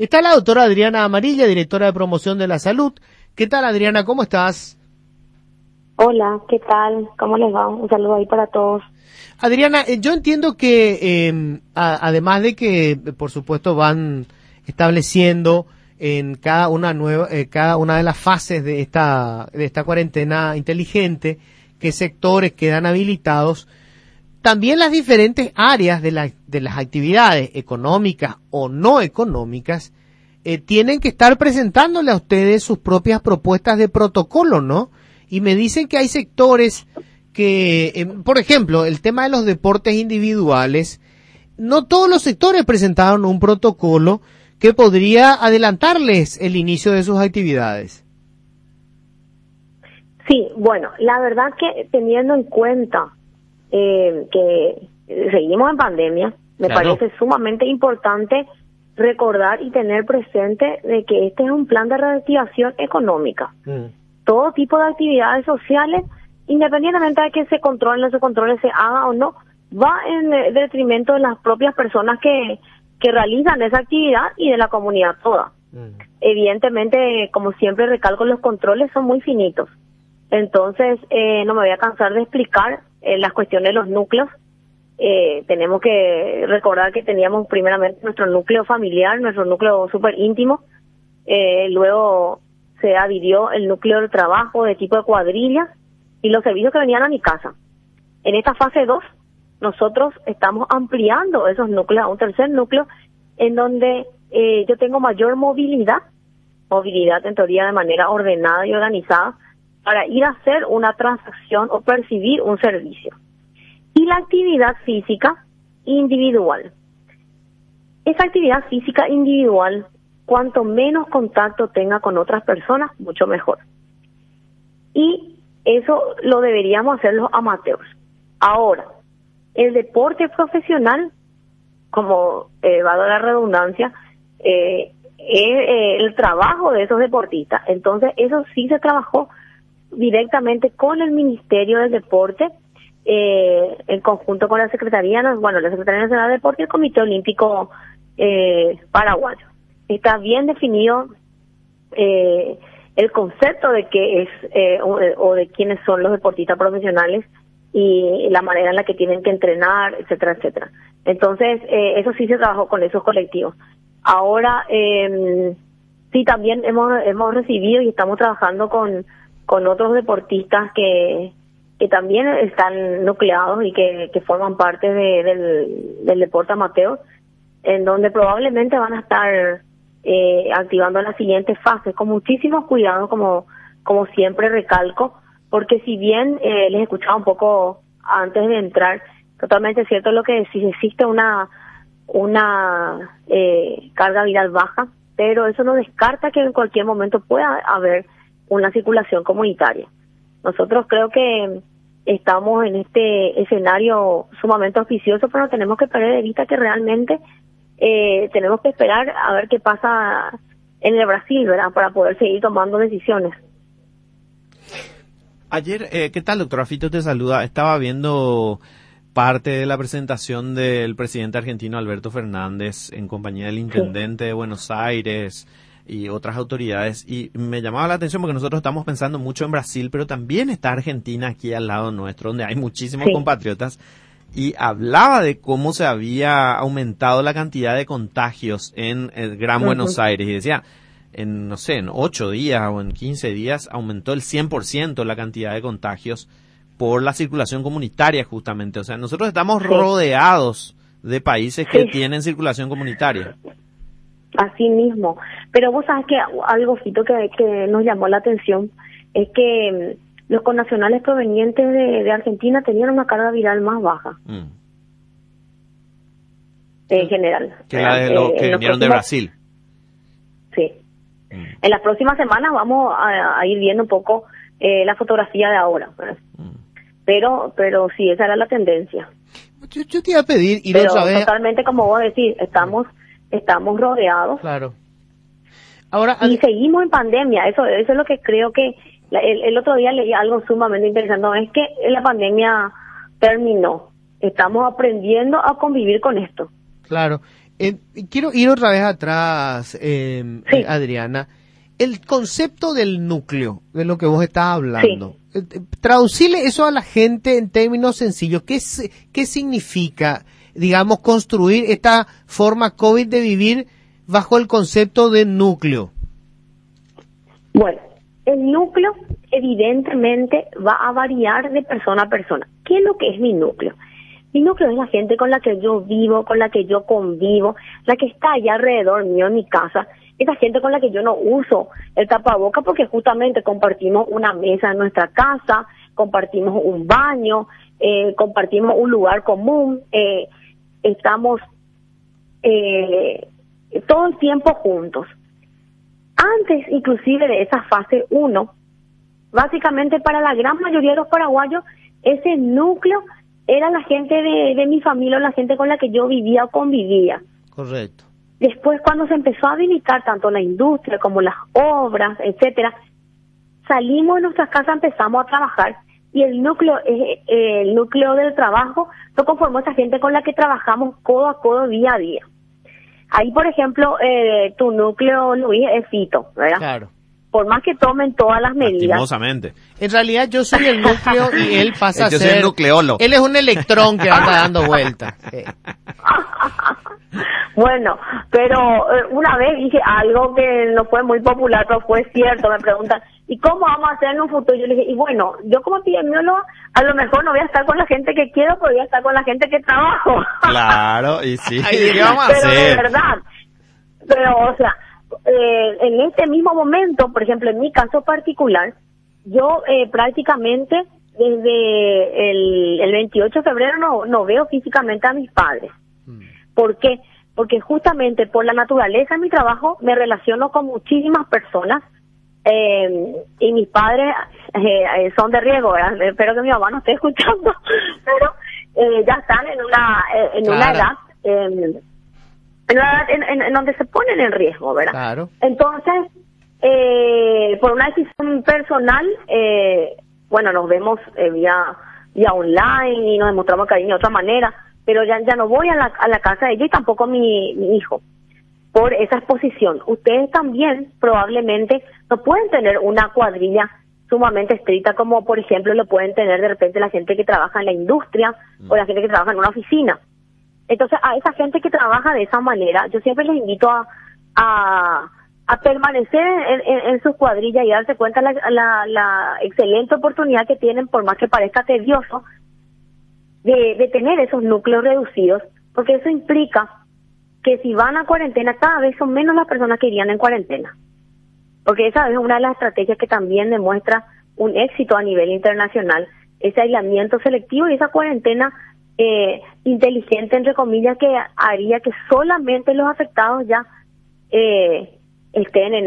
Está la doctora Adriana Amarilla, directora de promoción de la salud. ¿Qué tal, Adriana? ¿Cómo estás? Hola, ¿qué tal? ¿Cómo les va? Un saludo ahí para todos. Adriana, yo entiendo que además de que, por supuesto, van estableciendo en cada una de las fases de esta cuarentena inteligente qué sectores quedan habilitados, también las diferentes áreas de las actividades económicas o no económicas tienen que estar presentándole a ustedes sus propias propuestas de protocolo, ¿no? Y me dicen que hay sectores que, por ejemplo, el tema de los deportes individuales, no todos los sectores presentaron un protocolo que podría adelantarles el inicio de sus actividades. Sí, bueno, la verdad que teniendo en cuenta que seguimos en pandemia, me parece sumamente importante recordar y tener presente de que este es un plan de reactivación económica. Todo tipo de actividades sociales, independientemente de que se controle o no se controle, se haga o no, va en detrimento de las propias personas que realizan esa actividad y de la comunidad toda. Evidentemente, como siempre recalco, los controles son muy finitos. Entonces, no me voy a cansar de explicar las cuestiones de los núcleos. Tenemos que recordar que teníamos primeramente nuestro núcleo familiar, nuestro núcleo súper íntimo. Luego se adhirió el núcleo de trabajo de tipo de cuadrillas y los servicios que venían a mi casa. En esta fase 2, nosotros estamos ampliando esos núcleos a un tercer núcleo en donde yo tengo mayor movilidad en teoría de manera ordenada y organizada para ir a hacer una transacción o percibir un servicio. Y la actividad física individual. Esa actividad física individual, cuanto menos contacto tenga con otras personas, mucho mejor. Y eso lo deberíamos hacer los amateurs. Ahora, el deporte profesional, como va a dar la redundancia, es el trabajo de esos deportistas. Entonces, eso sí se trabajó directamente con el Ministerio del Deporte, en conjunto con la Secretaría Nacional de Deporte y el Comité Olímpico Paraguayo. Está bien definido el concepto de qué es o de quiénes son los deportistas profesionales y la manera en la que tienen que entrenar, etcétera, etcétera. Entonces, eso sí se trabajó con esos colectivos. Ahora, sí, también hemos recibido y estamos trabajando con otros deportistas que también están nucleados y que forman parte del deporte amateur, en donde probablemente van a estar activando las siguientes fases con muchísimos cuidados, como siempre recalco, porque si bien les escuchaba un poco antes de entrar, totalmente cierto lo que decís, existe una carga viral baja, pero eso no descarta que en cualquier momento pueda haber una circulación comunitaria. Nosotros creo que estamos en este escenario sumamente auspicioso, pero tenemos que perder de vista que realmente tenemos que esperar a ver qué pasa en el Brasil, ¿verdad?, para poder seguir tomando decisiones. Ayer, ¿qué tal, doctora? Fito te saluda. Estaba viendo parte de la presentación del presidente argentino Alberto Fernández en compañía del intendente de Buenos Aires y otras autoridades, y me llamaba la atención porque nosotros estamos pensando mucho en Brasil, pero también está Argentina aquí al lado nuestro, donde hay muchísimos compatriotas, y hablaba de cómo se había aumentado la cantidad de contagios en el Gran Buenos Aires, y decía, en 8 días o en 15 días aumentó el 100% la cantidad de contagios por la circulación comunitaria, justamente. O sea, nosotros estamos rodeados de países que tienen circulación comunitaria. Así mismo. Pero vos sabes que algo, Fito, que nos llamó la atención es que los connacionales provenientes de Argentina tenían una carga viral más baja. En general. Que la de los que vinieron de Brasil. Sí. En las próximas semanas vamos a ir viendo un poco la fotografía de ahora. Pero sí, esa era la tendencia. Yo te iba a pedir, y pero otra vez, totalmente como vos decís, estamos rodeados. Claro. Ahora, y seguimos en pandemia. Eso es lo que creo que el otro día leí algo sumamente interesante. No es que la pandemia terminó, estamos aprendiendo a convivir con esto. Claro. Quiero ir otra vez atrás, Sí. Adriana. El concepto del núcleo, de lo que vos estás hablando, traducirle eso a la gente en términos sencillos. ¿Qué significa, digamos, construir esta forma COVID de vivir bajo el concepto de núcleo? Bueno, el núcleo evidentemente va a variar de persona a persona. ¿Qué es lo que es mi núcleo? Mi núcleo es la gente con la que yo vivo, con la que yo convivo, la que está allá alrededor mío en mi casa. Esa gente con la que yo no uso el tapaboca porque justamente compartimos una mesa en nuestra casa, compartimos un baño, compartimos un lugar común, estamos todo el tiempo juntos. Antes inclusive de esa fase 1, básicamente para la gran mayoría de los paraguayos, ese núcleo era la gente de mi familia, la gente con la que yo vivía o convivía. Correcto. Después, cuando se empezó a habilitar tanto la industria como las obras, etcétera, salimos de nuestras casas, empezamos a trabajar y el núcleo del trabajo lo conformó esa gente con la que trabajamos codo a codo, día a día. Ahí, por ejemplo, tu núcleo, Luis, es Fito, ¿verdad? Claro. Por más que tomen todas las medidas. Lastimosamente. En realidad yo soy el núcleo y él pasa a Yo ser... soy el nucleolo. Él es un electrón que anda dando vueltas. Bueno, pero una vez dije algo que no fue muy popular, pero fue cierto. Me preguntan, ¿y cómo vamos a hacer en un futuro? Yo le dije, y bueno, yo como epidemiólogo, a lo mejor no voy a estar con la gente que quiero, pero voy a estar con la gente que trabajo. Claro, y sí. Ay, ¿Qué vamos a Pero hacer? de verdad, pero o sea, en este mismo momento, por ejemplo, en mi caso particular, yo prácticamente desde el 28 de febrero no veo físicamente a mis padres. ¿Por qué? Porque justamente por la naturaleza de mi trabajo me relaciono con muchísimas personas y mis padres son de riesgo, ¿verdad? Espero que mi mamá no esté escuchando, pero ya están en una edad en donde se ponen en riesgo, ¿verdad? Claro. Entonces, por una decisión personal, bueno, nos vemos vía online y nos demostramos cariño de otra manera, pero ya no voy a la casa de ella y tampoco mi hijo, por esa exposición. Ustedes también probablemente no pueden tener una cuadrilla sumamente estricta como, por ejemplo, lo pueden tener de repente la gente que trabaja en la industria o la gente que trabaja en una oficina. Entonces, a esa gente que trabaja de esa manera, yo siempre les invito a permanecer en sus cuadrillas y darse cuenta la excelente oportunidad que tienen, por más que parezca tedioso, de tener esos núcleos reducidos, porque eso implica que si van a cuarentena, cada vez son menos las personas que irían en cuarentena. Porque esa es una de las estrategias que también demuestra un éxito a nivel internacional, ese aislamiento selectivo y esa cuarentena inteligente, entre comillas, que haría que solamente los afectados ya estén en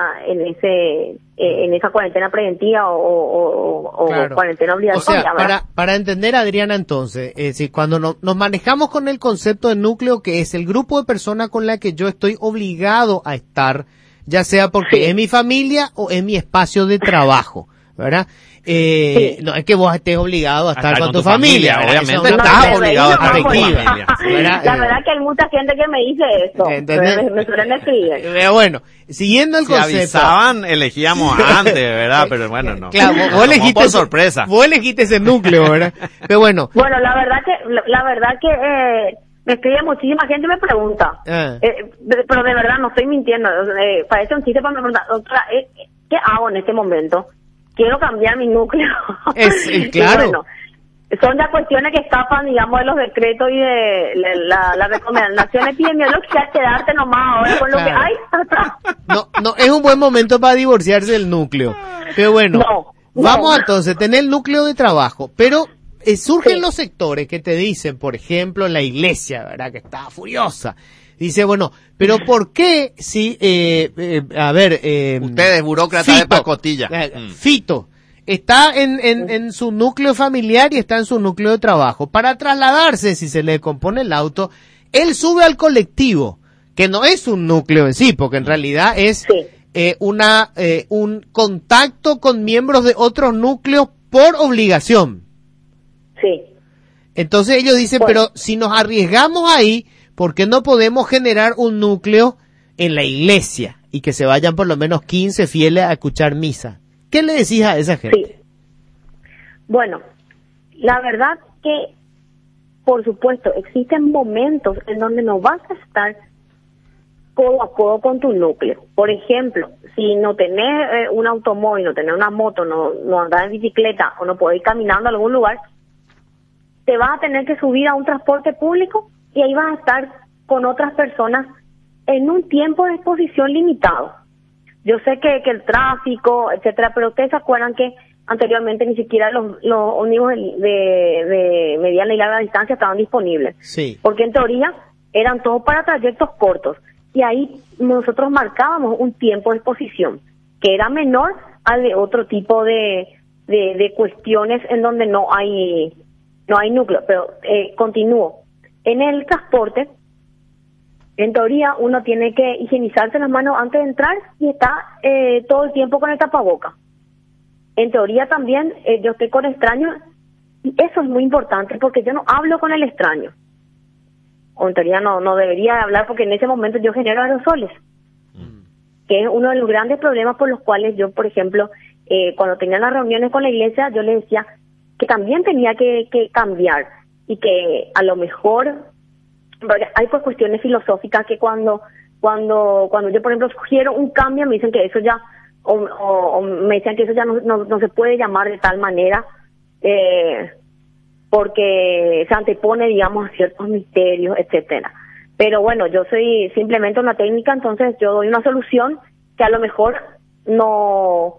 esa cuarentena preventiva o Claro. cuarentena obligatoria. O sea, para entender, Adriana, entonces, si cuando nos manejamos con el concepto de núcleo, que es el grupo de personas con la que yo estoy obligado a estar, ya sea porque Sí. es mi familia o es mi espacio de trabajo, ¿verdad? Sí. No es que vos estés obligado a estar con tu familia, ¿verdad? obviamente Eso es una estás cosa obligado a estar con tu afectiva, familia. ¿verdad? La verdad que hay mucha gente que me dice eso. ¿Entendés? Me suelen escribir. Bueno, siguiendo el Si concepto. avisaban, elegíamos antes, ¿verdad? Pero bueno, no. Claro, Nos vos tomó elegiste por sorpresa. Vos elegiste ese núcleo, ¿verdad? Pero bueno. Bueno, la verdad que me escribe muchísima gente y me pregunta. Pero de verdad no estoy mintiendo. Parece un chiste para me preguntar, doctora, ¿qué hago en este momento? Quiero cambiar mi núcleo. Claro. Y bueno, son ya cuestiones que escapan, digamos, de los decretos y de la recomendación epidemiológica, quedarte nomás ahora con lo que hay. No, es un buen momento para divorciarse del núcleo. Pero bueno, vamos entonces a tener el núcleo de trabajo. Pero surgen los sectores que te dicen, por ejemplo, la iglesia, ¿verdad? Que está furiosa. Dice, bueno, pero ¿por qué si, ustedes, burócratas de pacotilla. Fito está en su núcleo familiar y está en su núcleo de trabajo. Para trasladarse, si se le compone el auto, él sube al colectivo, que no es un núcleo en sí, porque en realidad es un contacto con miembros de otros núcleos por obligación. Sí. Entonces ellos dicen, pero si nos arriesgamos ahí, ¿por qué no podemos generar un núcleo en la iglesia y que se vayan por lo menos 15 fieles a escuchar misa? ¿Qué le decís a esa gente? Sí. Bueno, la verdad que, por supuesto, existen momentos en donde no vas a estar codo a codo con tu núcleo. Por ejemplo, si no tenés un automóvil, no tenés una moto, no andás en bicicleta o no podés ir caminando a algún lugar, te vas a tener que subir a un transporte público y ahí vas a estar con otras personas en un tiempo de exposición limitado. Yo sé que el tráfico, etcétera, pero ustedes se acuerdan que anteriormente ni siquiera los ómnibus de mediana y larga distancia estaban disponibles. Sí. Porque en teoría eran todos para trayectos cortos. Y ahí nosotros marcábamos un tiempo de exposición que era menor al de otro tipo de cuestiones en donde no hay núcleo. Pero continúo. En el transporte, en teoría, uno tiene que higienizarse las manos antes de entrar y está todo el tiempo con el tapaboca. En teoría también yo estoy con extraños y eso es muy importante porque yo no hablo con el extraño. O en teoría no debería hablar porque en ese momento yo genero aerosoles, que es uno de los grandes problemas por los cuales yo, por ejemplo, cuando tenía las reuniones con la iglesia, yo le decía que también tenía que cambiar y que a lo mejor hay pues cuestiones filosóficas que cuando yo, por ejemplo, sugiero un cambio, me dicen que eso ya, o me decían que eso ya no se puede llamar de tal manera, porque se antepone, digamos, a ciertos misterios, etcétera. Pero bueno, yo soy simplemente una técnica, entonces yo doy una solución que a lo mejor no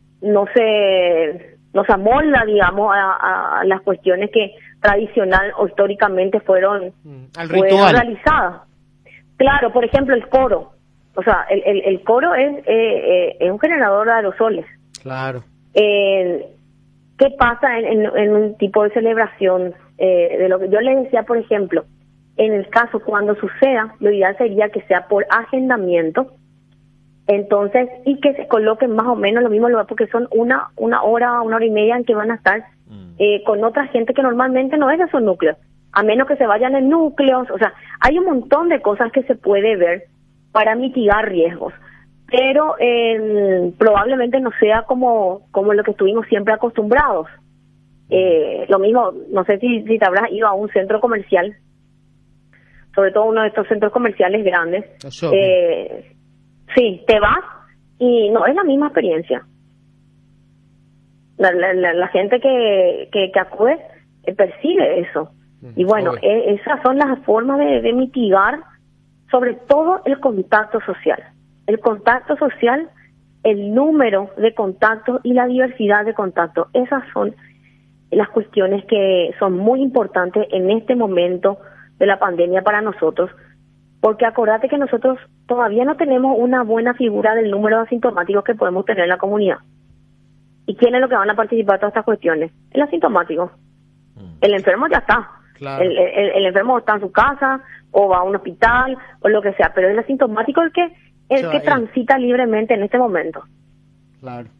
se amolda, digamos, a las cuestiones que tradicional o históricamente fueron realizadas. Claro, por ejemplo, el coro. O sea, el coro es un generador de aerosoles. Claro. ¿Qué pasa en un tipo de celebración? De lo que yo les decía, por ejemplo, en el caso cuando suceda, lo ideal sería que sea por agendamiento, entonces, y que se coloquen más o menos lo mismo lugar, porque son una hora y media en que van a estar con otra gente que normalmente no es de esos núcleos, a menos que se vayan en núcleos. O sea, hay un montón de cosas que se puede ver para mitigar riesgos, pero probablemente no sea como lo que estuvimos siempre acostumbrados. Lo mismo, no sé si te habrás ido a un centro comercial, sobre todo uno de estos centros comerciales grandes. Sí, te vas y no es la misma experiencia. La gente que acude percibe eso. Y bueno, esas son las formas de mitigar, sobre todo el contacto social. El contacto social, el número de contactos y la diversidad de contactos. Esas son las cuestiones que son muy importantes en este momento de la pandemia para nosotros, porque acordate que nosotros todavía no tenemos una buena figura del número de asintomáticos que podemos tener en la comunidad. ¿Y quiénes es lo que van a participar de todas estas cuestiones? El asintomático. El enfermo ya está. Claro. El enfermo está en su casa o va a un hospital o lo que sea, pero el asintomático es el que transita libremente en este momento. Claro.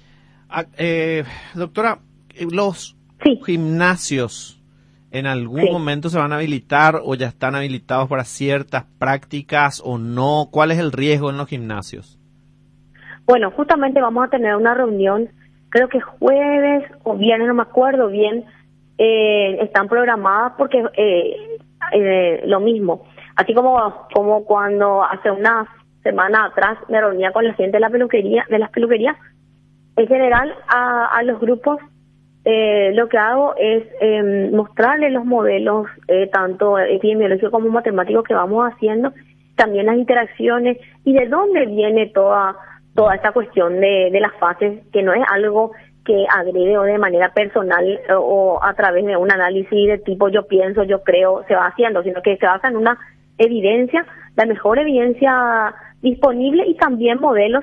Doctora, los gimnasios ¿en algún momento se van a habilitar o ya están habilitados para ciertas prácticas o no? ¿Cuál es el riesgo en los gimnasios? Bueno, justamente vamos a tener una reunión, creo que jueves o viernes, no me acuerdo bien, están programadas porque lo mismo, así como cuando hace una semana atrás me reunía con la gente de las peluquerías, en general a los grupos lo que hago es mostrarles los modelos, tanto epidemiológicos como matemáticos que vamos haciendo, también las interacciones y de dónde viene toda esta cuestión de las fases, que no es algo que agrede o de manera personal o a través de un análisis de tipo yo pienso, yo creo, se va haciendo, sino que se basa en una evidencia, la mejor evidencia disponible y también modelos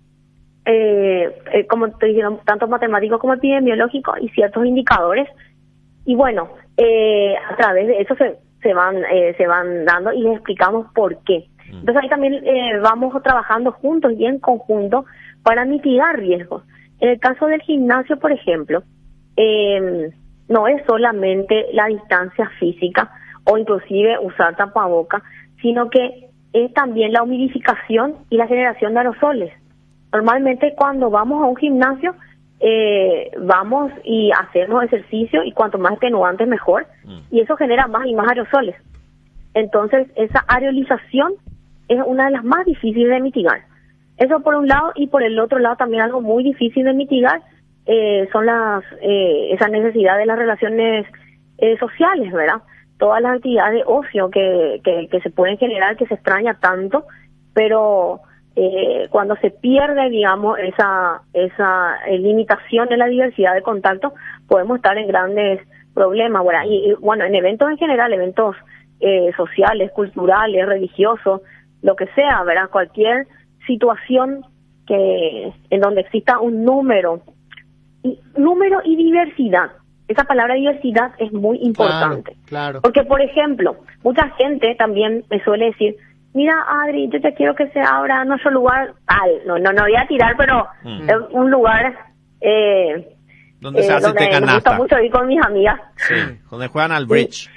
como estoy diciendo, tanto matemáticos como epidemiológicos y ciertos indicadores, y bueno, a través de eso se van dando y les explicamos por qué. Entonces ahí también vamos trabajando juntos y en conjunto para mitigar riesgos. En el caso del gimnasio, por ejemplo, no es solamente la distancia física o inclusive usar tapaboca, sino que es también la humidificación y la generación de aerosoles. Normalmente cuando vamos a un gimnasio, vamos y hacemos ejercicio y cuanto más extenuantes mejor, y eso genera más y más aerosoles. Entonces esa aerolización es una de las más difíciles de mitigar. Eso por un lado, y por el otro lado también algo muy difícil de mitigar son esa necesidad de las relaciones sociales, ¿verdad? Todas las actividades de ocio que se pueden generar, que se extraña tanto, pero cuando se pierde, digamos, esa limitación de la diversidad de contacto, podemos estar en grandes problemas, ¿verdad? Y bueno, en eventos en general, eventos sociales, culturales, religiosos, lo que sea, ¿verdad? Cualquier situación en donde exista un número y diversidad. Esa palabra diversidad es muy importante. Claro. Porque, por ejemplo, mucha gente también me suele decir, mira, Adri, yo te quiero que se abra nuestro lugar tal. No voy a tirar, pero es un lugar donde se hace donde me gusta mucho ir con mis amigas. Sí, donde juegan al bridge.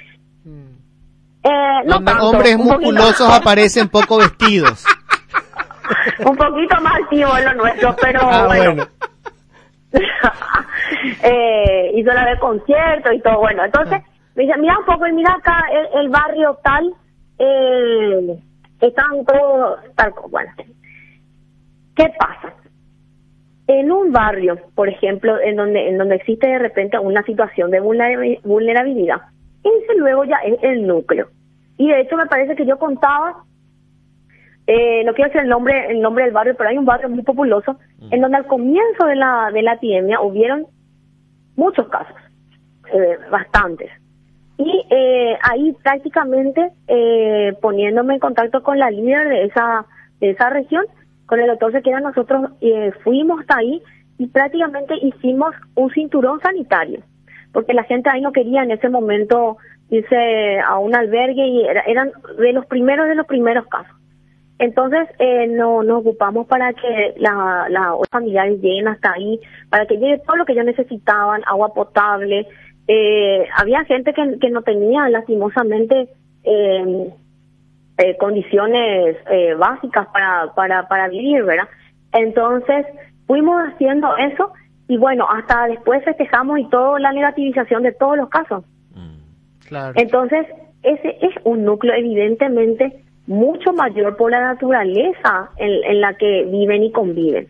No donde tanto, hombres musculosos aparecen poco vestidos. Un poquito más activo es lo nuestro, pero bueno. Hizo la de concierto y todo, bueno, entonces me dice, mira un poco, y mira acá el barrio tal, están todos tal, bueno, ¿qué pasa? En un barrio, por ejemplo, en donde existe de repente una situación de vulnerabilidad, ese luego ya es el núcleo, y de hecho me parece que yo contaba, no quiero decir el nombre del barrio, pero hay un barrio muy populoso en donde al comienzo de la epidemia hubieron muchos casos, bastantes. Y ahí prácticamente poniéndome en contacto con la líder de esa región, con el doctor Sequera, nosotros fuimos hasta ahí y prácticamente hicimos un cinturón sanitario, porque la gente ahí no quería en ese momento irse a un albergue y eran de los primeros casos. Entonces nos ocupamos para que los familiares lleguen hasta ahí, para que llegue todo lo que ellos necesitaban, agua potable. Había gente que no tenía lastimosamente condiciones básicas para vivir, ¿verdad? Entonces fuimos haciendo eso y bueno, hasta después festejamos y toda la negativización de todos los casos. Claro. Entonces ese es un núcleo evidentemente mucho mayor por la naturaleza en la que viven y conviven.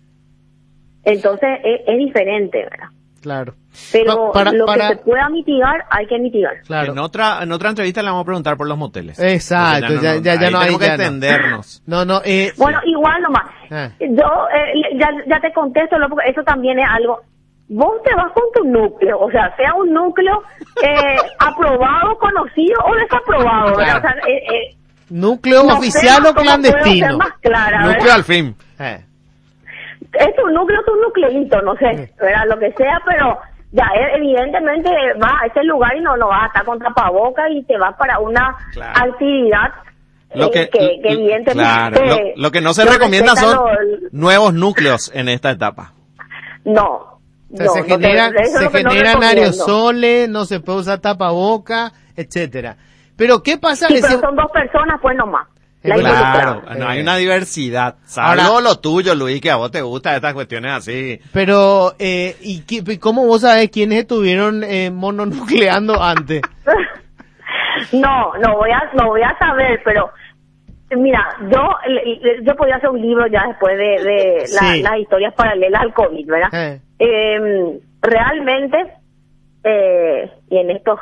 Entonces es diferente, ¿verdad? Claro. Pero lo que se pueda mitigar, hay que mitigar. Claro. En otra entrevista le vamos a preguntar por los moteles. Exacto, ya no hay. Tenemos que extendernos. Bueno, igual nomás. Yo ya te contesto, porque eso también es algo. Vos te vas con tu núcleo, o sea un núcleo aprobado, conocido o desaprobado, ¿verdad? Claro. O sea, núcleo oficial o clandestino. Más clara, núcleo al fin. Es un núcleo, es un nucleito, no sé, ¿verdad? Lo que sea, pero ya evidentemente va a ese lugar y no vas a estar con tapabocas y te vas para una actividad que evidentemente... Claro, lo que no se recomienda son nuevos núcleos en esta etapa. No. O sea, se generan aerosoles, no se puede usar tapaboca, etcétera. Pero ¿qué pasa? Sí, pero son dos personas, pues nomás. Claro, no hay una diversidad. Salvo lo tuyo, Luis, que a vos te gustan estas cuestiones así. Pero, ¿cómo vos sabés quiénes estuvieron mononucleando antes? No voy a saber, pero mira, yo podría hacer un libro ya después de las historias paralelas al COVID, ¿verdad? Realmente, y en esto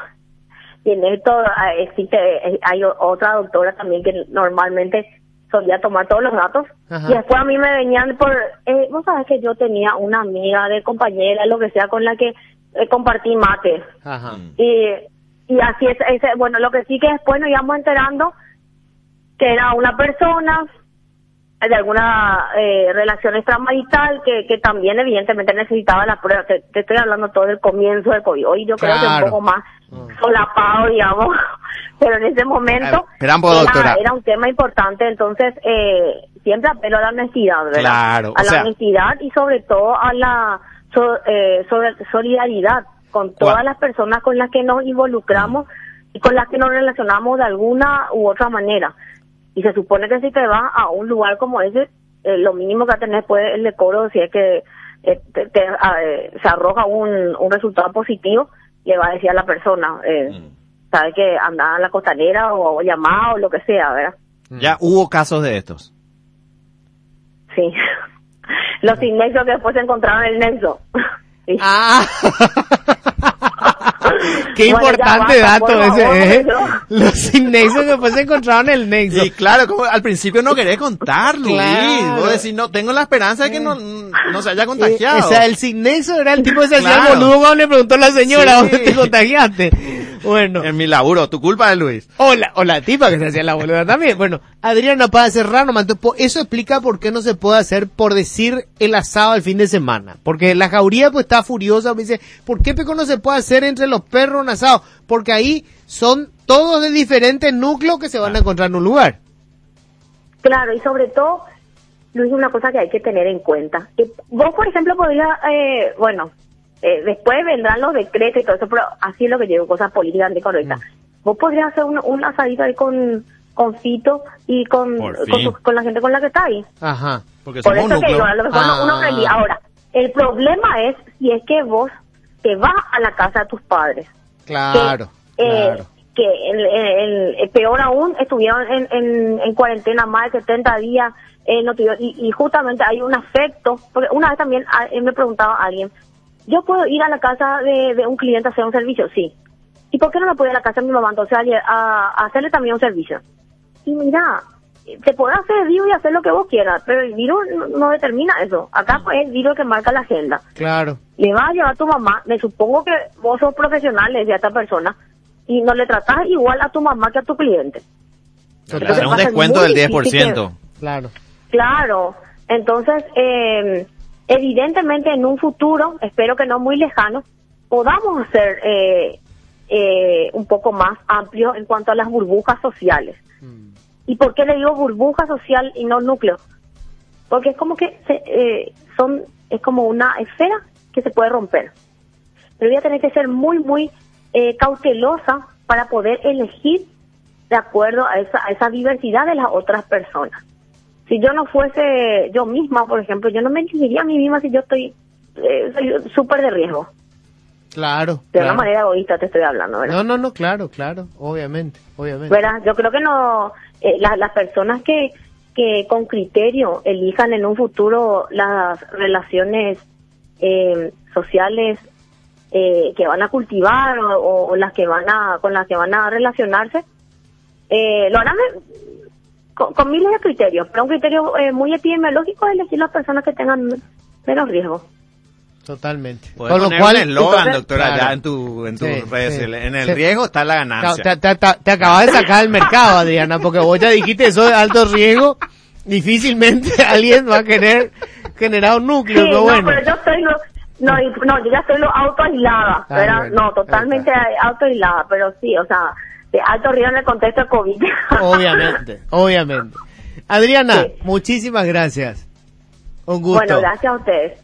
existe, hay otra doctora también que normalmente solía tomar todos los datos. Ajá. Y después a mí me venían vos sabés que yo tenía una amiga de compañera, lo que sea, con la que compartí mate. Ajá. Y así bueno, lo que sí que después nos íbamos enterando que era una persona de alguna relación extramarital que también evidentemente necesitaba la prueba. Te estoy hablando todo del comienzo del COVID. Hoy yo creo que un poco más solapado, digamos, pero en ese momento era un tema importante. Entonces siempre apelo a la honestidad, ¿verdad? Claro, la honestidad y sobre todo a la solidaridad con todas las personas con las que nos involucramos, y con las que nos relacionamos de alguna u otra manera. Y se supone que si te vas a un lugar como ese, lo mínimo que va a tener después el decoro, si es que se arroja un resultado positivo, le va a decir a la persona, sabe que anda en la costanera o llamado o lo que sea, ¿verdad? Ya hubo casos de estos. Sí. Los sin nexo que después se encontraron en el nexo. Sí. Ah, qué importante dato ese, ¿eh? Los sin nexo que después se encontraron en el nexo. Y claro, como al principio no querés contar, Luis. Claro. Vos decís, no, tengo la esperanza de que no se haya contagiado. O sea, el sin nexo era el tipo que se hacía Claro. el boludo cuando le preguntó a la señora, Sí. ¿dónde te contagiaste? Bueno. En mi laburo, tu culpa es Luis. O la tipa que se hacía la boluda también. Bueno, Adriana, para cerrar nomás, eso explica por qué no se puede hacer, por decir, el asado el fin de semana. Porque la jauría pues está furiosa, me dice, ¿por qué pico no se puede hacer entre los perros un asado? Porque ahí son todos de diferentes núcleos que se van a encontrar en un lugar. Claro, y sobre todo, Luis, una cosa que hay que tener en cuenta. Vos, por ejemplo, podrías, después vendrán los decretos y todo eso, pero así es lo que digo, cosas políticas anticorrectas. Vos podrías hacer un asadito ahí con Fito y con la gente con la que está ahí. Ajá. Porque Por somos eso un que núcleo. digo, a lo mejor uno relia. Ahora, el problema es si es que vos te vas a la casa de tus padres. Claro, claro. Que peor aún, estuvieron en cuarentena más de 70 días, no tuvieron, y justamente hay un afecto, porque una vez también me preguntaba a alguien, ¿yo puedo ir a la casa de un cliente a hacer un servicio? Sí. ¿Y por qué no me puedo ir a la casa de mi mamá entonces a hacerle también un servicio? Y mira, te podrás hacer el virus y hacer lo que vos quieras, pero el virus no determina eso. Acá pues, es el virus que marca la agenda. Claro. Le vas a llevar a tu mamá, me supongo que vos sos profesional, le decía a esta persona, y no le tratás igual a tu mamá que a tu cliente. Le haces un descuento del 10%. Claro. Claro. Entonces, evidentemente en un futuro, espero que no muy lejano, podamos hacer un poco más amplio en cuanto a las burbujas sociales. ¿Y por qué le digo burbuja social y no núcleo? Porque es como que es como una esfera que se puede romper. Pero voy a tener que ser muy, muy cautelosa para poder elegir de acuerdo a esa diversidad de las otras personas. Si yo no fuese yo misma, por ejemplo, yo no me elegiría a mí misma si yo soy súper de riesgo. Claro. De una manera egoísta te estoy hablando, ¿verdad? No, claro, obviamente. ¿Verdad? Yo creo que no, las personas que con criterio elijan en un futuro las relaciones sociales que van a cultivar o las que con las que van a relacionarse, lo harán con miles de criterios, pero un criterio muy epidemiológico es elegir las personas que tengan menos riesgo. Totalmente. Puedes Con lo poner cual, un eslogan, doctora, claro. ya en tus Sí, redes. sí. En el riesgo está la ganancia. Te acabas de sacar del mercado, Adriana, porque vos ya dijiste eso de alto riesgo, difícilmente alguien va a querer generar un núcleo, Sí, pero bueno. pero yo estoy yo ya estoy autoaislada, ¿verdad? Bueno, no, totalmente autoaislada, pero sí, o sea, de alto riesgo en el contexto de COVID. Obviamente. Adriana, Sí. muchísimas gracias. Un gusto. Bueno, gracias a ustedes.